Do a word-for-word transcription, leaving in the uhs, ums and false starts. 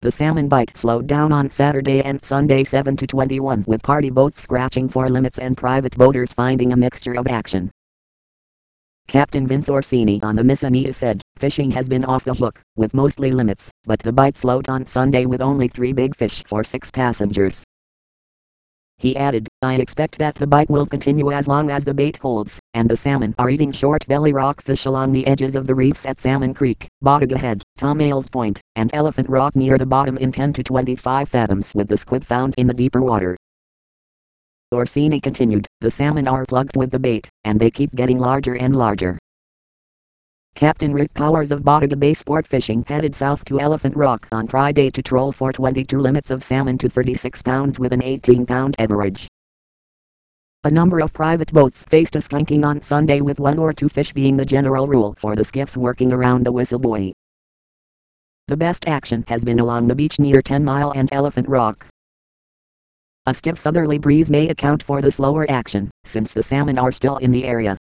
The salmon bite slowed down on Saturday and Sunday seven to twenty-one, with party boats scratching for limits and private boaters finding a mixture of action. Captain Vince Orsini on the Miss Anita said, "Fishing has been off the hook, with mostly limits, but the bite slowed on Sunday with only three big fish for six passengers." He added, "I expect that the bite will continue as long as the bait holds, and the salmon are eating short belly rockfish along the edges of the reefs at Salmon Creek, Bodega Head, Tom Ailes Point, and Elephant Rock near the bottom in ten to twenty-five fathoms, with the squid found in the deeper water." Orsini continued, "The salmon are plugged with the bait, and they keep getting larger and larger." Captain Rick Powers of Bodega Bay Sport Fishing headed south to Elephant Rock on Friday to troll for twenty-two limits of salmon to thirty-six pounds with an eighteen pound average. A number of private boats faced a skunking on Sunday, with one or two fish being the general rule for the skiffs working around the whistle buoy. The best action has been along the beach near Ten Mile and Elephant Rock. A stiff southerly breeze may account for the slower action, since the salmon are still in the area.